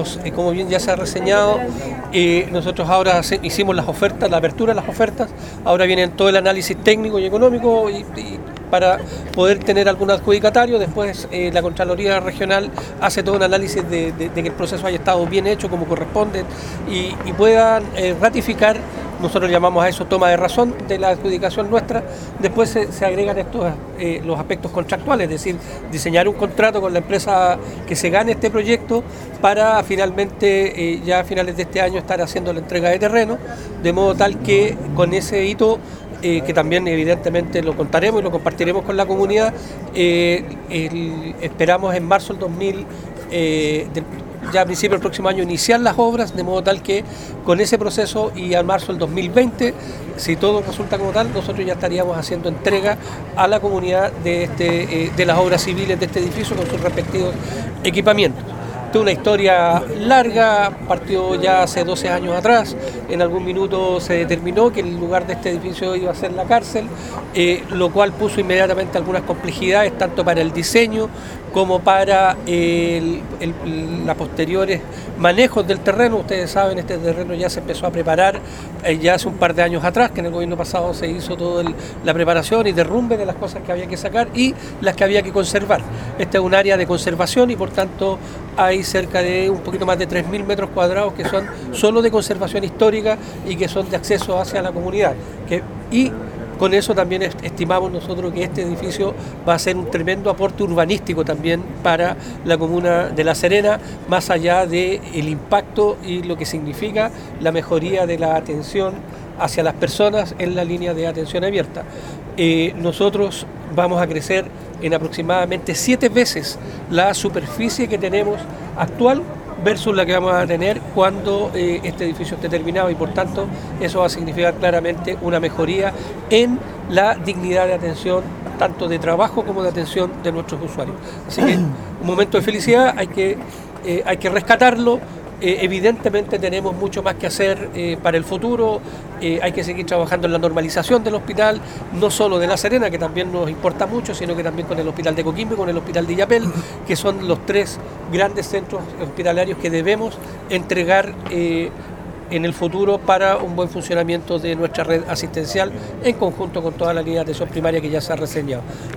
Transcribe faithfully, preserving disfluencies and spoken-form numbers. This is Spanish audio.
nosotros, eh, como bien ya se ha reseñado, eh, nosotros ahora hicimos las ofertas, la apertura de las ofertas, ahora viene todo el análisis técnico y económico y, y para poder tener algún adjudicatario. Después eh, la Contraloría Regional hace todo un análisis de, de, de que el proceso haya estado bien hecho como corresponde y, y puedan eh, ratificar. Nosotros llamamos a eso toma de razón de la adjudicación nuestra. Después se, se agregan estos eh, los aspectos contractuales, es decir, diseñar un contrato con la empresa que se gane este proyecto para finalmente, eh, ya a finales de este año, estar haciendo la entrega de terreno, de modo tal que con ese hito, eh, que también evidentemente lo contaremos y lo compartiremos con la comunidad, eh, el, esperamos en marzo del dos mil, eh, del, ya a principios del próximo año, iniciar las obras, de modo tal que con ese proceso y a marzo del dos mil veinte, si todo resulta como tal, nosotros ya estaríamos haciendo entrega a la comunidad de, este, eh, de las obras civiles de este edificio con sus respectivos equipamientos. Esta es una historia larga, partió ya hace doce años atrás. En algún minuto se determinó que el lugar de este edificio iba a ser la cárcel, eh, lo cual puso inmediatamente algunas complejidades, tanto para el diseño como para el, el, la posteriores manejos del terreno. Ustedes saben, este terreno ya se empezó a preparar eh, ya hace un par de años atrás, que en el gobierno pasado se hizo toda la preparación y derrumbe de las cosas que había que sacar y las que había que conservar. Este es un área de conservación y por tanto hay cerca de un poquito más de tres mil metros cuadrados que son solo de conservación histórica y que son de acceso hacia la comunidad. Que, y con eso también estimamos nosotros que este edificio va a ser un tremendo aporte urbanístico también para la comuna de La Serena, más allá del impacto y lo que significa la mejoría de la atención hacia las personas en la línea de atención abierta. Eh, nosotros vamos a crecer en aproximadamente siete veces la superficie que tenemos actual versus la que vamos a tener cuando eh, este edificio esté terminado, y por tanto eso va a significar claramente una mejoría en la dignidad de atención, tanto de trabajo como de atención de nuestros usuarios. Así que un momento de felicidad, hay que, eh, hay que rescatarlo. Eh, evidentemente tenemos mucho más que hacer eh, para el futuro, eh, hay que seguir trabajando en la normalización del hospital, no solo de La Serena, que también nos importa mucho, sino que también con el hospital de Coquimbo y con el hospital de Illapel, que son los tres grandes centros hospitalarios que debemos entregar eh, en el futuro para un buen funcionamiento de nuestra red asistencial en conjunto con toda la línea de atención primaria que ya se ha reseñado.